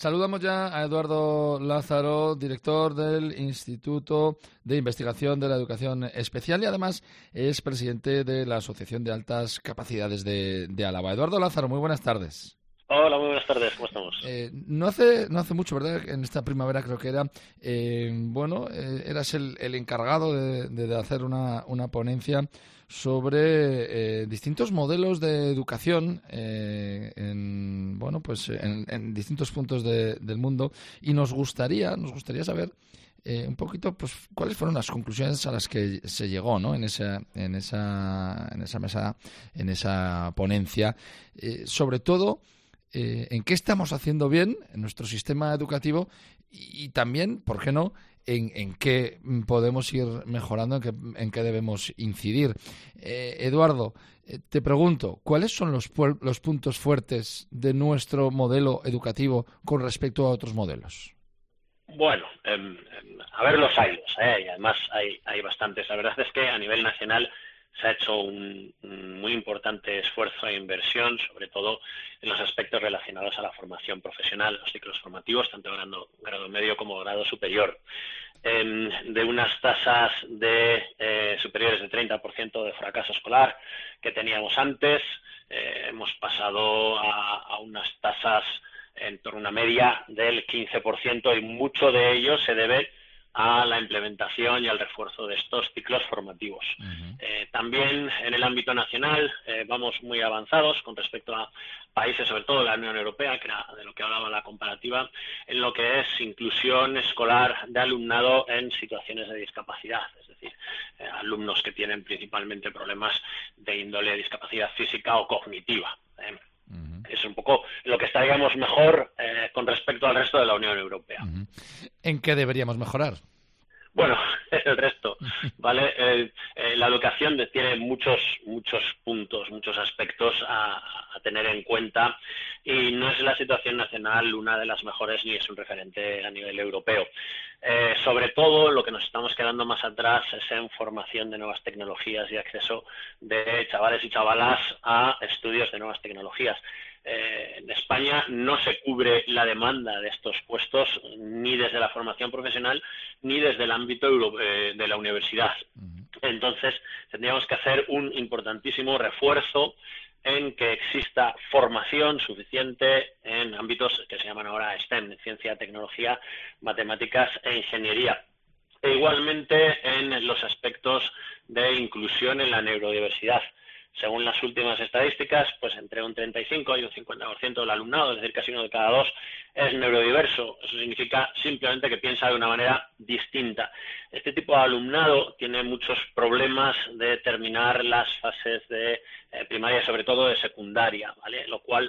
Saludamos ya a Eduardo Lázaro, director del Instituto de Investigación de la Educación Especial y además es presidente de la Asociación de Altas Capacidades de Álava. Eduardo Lázaro, muy buenas tardes. Hola, muy buenas tardes, ¿cómo estamos? No hace mucho, ¿verdad? En esta primavera creo que era, eras el encargado de hacer una ponencia sobre distintos modelos de educación en distintos puntos del mundo y nos gustaría saber un poquito, pues, cuáles fueron las conclusiones a las que se llegó, ¿no? En esa mesa, en esa ponencia, sobre todo. En qué estamos haciendo bien en nuestro sistema educativo y también, ¿por qué no?, en qué podemos ir mejorando, en qué debemos incidir. Eduardo, te pregunto, ¿cuáles son los puntos fuertes de nuestro modelo educativo con respecto a otros modelos? Bueno, a ver, los hay, y además hay bastantes. La verdad es que a nivel nacional se ha hecho un muy importante esfuerzo e inversión, sobre todo en los aspectos relacionados a la formación profesional, los ciclos formativos, tanto grado medio como grado superior. De unas tasas superiores de 30% de fracaso escolar que teníamos antes, hemos pasado a unas tasas en torno a una media del 15% y mucho de ello se debe a la implementación y al refuerzo de estos ciclos formativos. Uh-huh. También en el ámbito nacional vamos muy avanzados con respecto a países, sobre todo de la Unión Europea, que era de lo que hablaba la comparativa, en lo que es inclusión escolar de alumnado en situaciones de discapacidad, es decir, alumnos que tienen principalmente problemas de índole de discapacidad física o cognitiva. Uh-huh. Es un poco lo que estaríamos mejor con respecto al resto de la Unión Europea. Uh-huh. ¿En qué deberíamos mejorar? Bueno, el resto, ¿vale? La educación tiene muchos puntos, muchos aspectos a tener en cuenta y no es la situación nacional una de las mejores ni es un referente a nivel europeo. Sobre todo, lo que nos estamos quedando más atrás es en formación de nuevas tecnologías y acceso de chavales y chavalas a estudios de nuevas tecnologías. En España no se cubre la demanda de estos puestos ni desde la formación profesional ni desde el ámbito de la universidad. Entonces, tendríamos que hacer un importantísimo refuerzo en que exista formación suficiente en ámbitos que se llaman ahora STEM, ciencia, tecnología, matemáticas e ingeniería. E igualmente en los aspectos de inclusión en la neurodiversidad. Según las últimas estadísticas, pues entre un 35 y un 50% del alumnado, es decir, casi uno de cada dos, es neurodiverso. Eso significa simplemente que piensa de una manera distinta. Este tipo de alumnado tiene muchos problemas de terminar las fases de primaria y sobre todo de secundaria, ¿vale? Lo cual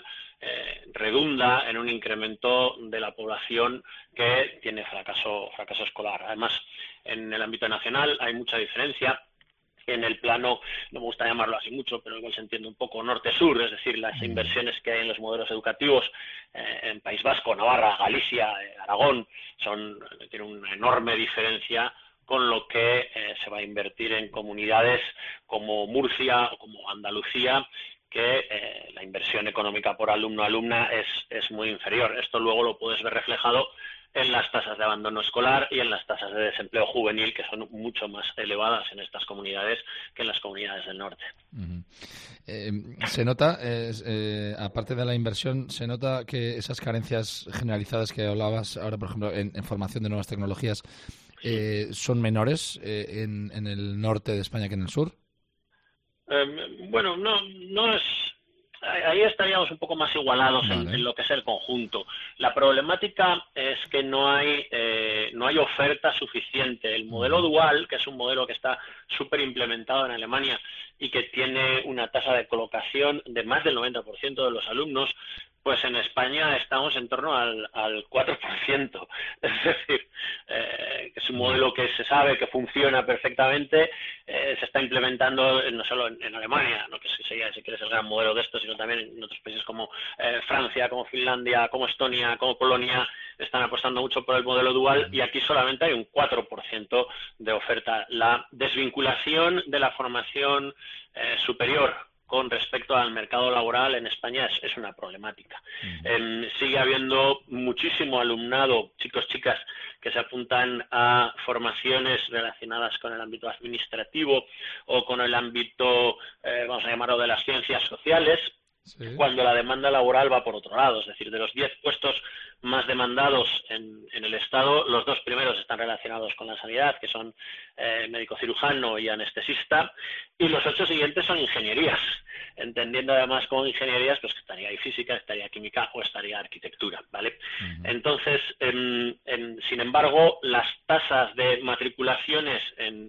redunda en un incremento de la población que tiene fracaso escolar. Además, en el ámbito nacional hay mucha diferencia. En el plano, no me gusta llamarlo así mucho, pero igual se entiende un poco norte-sur, es decir, las inversiones que hay en los modelos educativos en País Vasco, Navarra, Galicia, Aragón, tienen una enorme diferencia con lo que se va a invertir en comunidades como Murcia o como Andalucía, que la inversión económica por alumno-alumna es muy inferior. Esto luego lo puedes ver reflejado en las tasas de abandono escolar y en las tasas de desempleo juvenil, que son mucho más elevadas en estas comunidades que en las comunidades del norte. Uh-huh. Se nota, aparte de la inversión, se nota que esas carencias generalizadas que hablabas ahora, por ejemplo, en formación de nuevas tecnologías, son menores en el norte de España que en el sur. Bueno, no es... Ahí estaríamos un poco más igualados en lo que es el conjunto. La problemática es que no hay oferta suficiente. El modelo dual, que es un modelo que está súper implementado en Alemania y que tiene una tasa de colocación de más del 90% de los alumnos, pues en España estamos en torno al 4%. Es decir, es un modelo que se sabe que funciona perfectamente, se está implementando no solo en Alemania, no que sería, si quieres, el gran modelo de esto, sino también en otros países como Francia, como Finlandia, como Estonia, como Polonia, están apostando mucho por el modelo dual y aquí solamente hay un 4% de oferta. La desvinculación de la formación superior con respecto al mercado laboral en España es una problemática. Sigue habiendo muchísimo alumnado, chicos, chicas, que se apuntan a formaciones relacionadas con el ámbito administrativo o con el ámbito, vamos a llamarlo, de las ciencias sociales, sí, cuando la demanda laboral va por otro lado. Es decir, de los 10 puestos más demandados en el Estado, los 2 primeros están relacionados con la sanidad, que son médico cirujano y anestesista, y los 8 siguientes son ingenierías, entendiendo además como ingenierías pues que estaría ahí física, estaría química o estaría arquitectura, ¿vale? Entonces, sin embargo, las tasas de matriculaciones en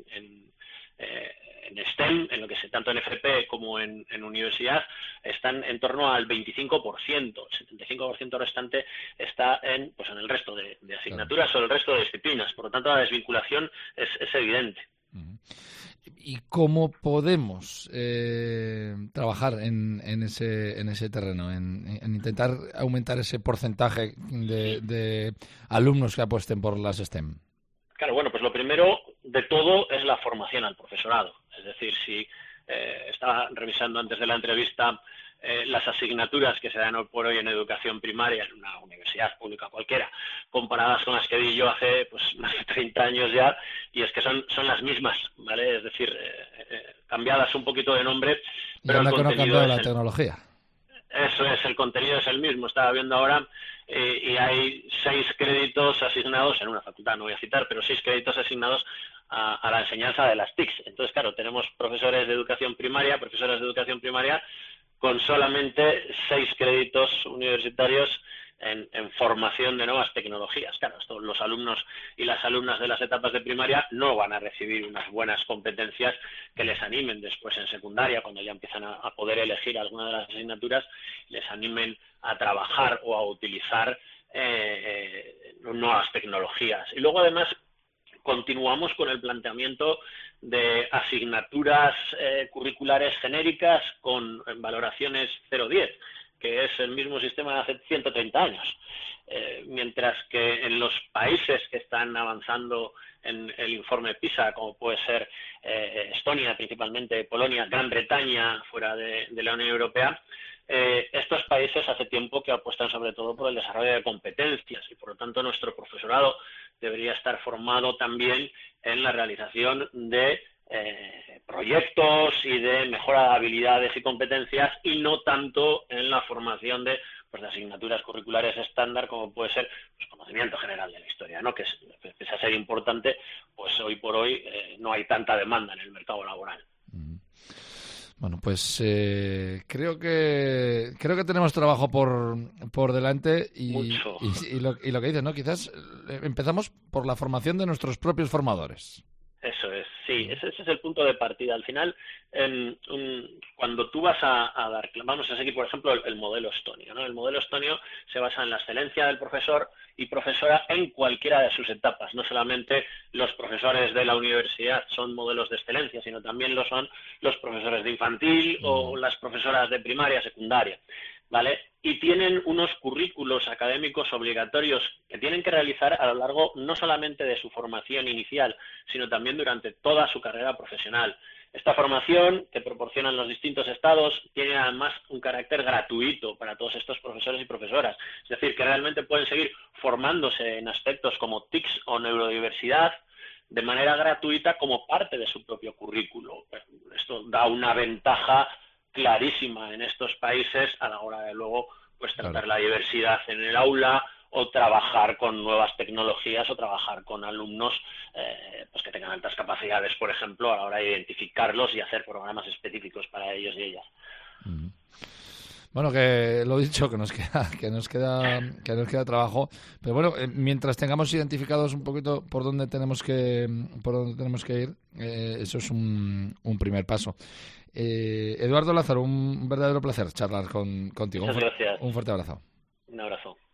STEM, en lo que es tanto en FP como en universidad, están en torno al 25%. El 75% restante está en el resto de asignaturas, claro, o el resto de disciplinas. Por lo tanto, la desvinculación es evidente. ¿Y cómo podemos trabajar en ese terreno, en intentar aumentar ese porcentaje de alumnos que apuesten por las STEM? Claro, bueno, pues lo primero de todo es la formación al profesorado. Es decir, si estaba revisando antes de la entrevista las asignaturas que se dan hoy por hoy en educación primaria en una universidad pública cualquiera, comparadas con las que di yo hace más de 30 años ya, y es que son las mismas, ¿vale? Es decir, cambiadas un poquito de nombre, pero el contenido es la tecnología. Eso es, el contenido es el mismo. Estaba viendo ahora y hay 6 créditos asignados en una facultad, no voy a citar, pero 6 créditos asignados a la enseñanza de las TICs. Entonces, claro, tenemos profesores de educación primaria, profesoras de educación primaria, con solamente 6 créditos universitarios en formación de nuevas tecnologías. Claro, los alumnos y las alumnas de las etapas de primaria no van a recibir unas buenas competencias que les animen después en secundaria, cuando ya empiezan a poder elegir alguna de las asignaturas, les animen a trabajar o a utilizar nuevas tecnologías. Y luego, además, continuamos con el planteamiento de asignaturas curriculares genéricas con valoraciones 0-10, que es el mismo sistema de hace 130 años. Mientras que en los países que están avanzando en el informe PISA, como puede ser Estonia, principalmente Polonia, Gran Bretaña, fuera de la Unión Europea, estos países hace tiempo que apuestan sobre todo por el desarrollo de competencias y, por lo tanto, nuestro profesorado debería estar formado también en la realización de proyectos y de mejora de habilidades y competencias, y no tanto en la formación de asignaturas curriculares estándar, como puede ser conocimiento general de la historia, ¿no? Que pese a ser importante, pues hoy por hoy no hay tanta demanda en el mercado laboral. Bueno, pues creo que tenemos trabajo por delante y lo que dices, ¿no? Quizás empezamos por la formación de nuestros propios formadores. Eso es, sí, ese es el punto de partida. Al final, cuando tú vas a dar, vamos a seguir, por ejemplo, el modelo estonio, ¿no? El modelo estonio se basa en la excelencia del profesor y profesora en cualquiera de sus etapas. No solamente los profesores de la universidad son modelos de excelencia, sino también lo son los profesores de infantil o las profesoras de primaria, secundaria, ¿vale? Y tienen unos currículos académicos obligatorios que tienen que realizar a lo largo no solamente de su formación inicial, sino también durante toda su carrera profesional. Esta formación que proporcionan los distintos estados tiene además un carácter gratuito para todos estos profesores y profesoras. Es decir, que realmente pueden seguir formándose en aspectos como TICs o neurodiversidad de manera gratuita como parte de su propio currículo. Esto da una ventaja clarísima en estos países a la hora de luego tratar la diversidad en el aula o trabajar con nuevas tecnologías o trabajar con alumnos que tengan altas capacidades, por ejemplo, a la hora de identificarlos y hacer programas específicos para ellos y ellas. Bueno, que lo dicho, que nos queda trabajo, pero bueno, mientras tengamos identificados un poquito por dónde tenemos que ir, eso es un primer paso. Eduardo Lázaro, un verdadero placer charlar contigo. Muchas gracias. Un fuerte abrazo. Un abrazo.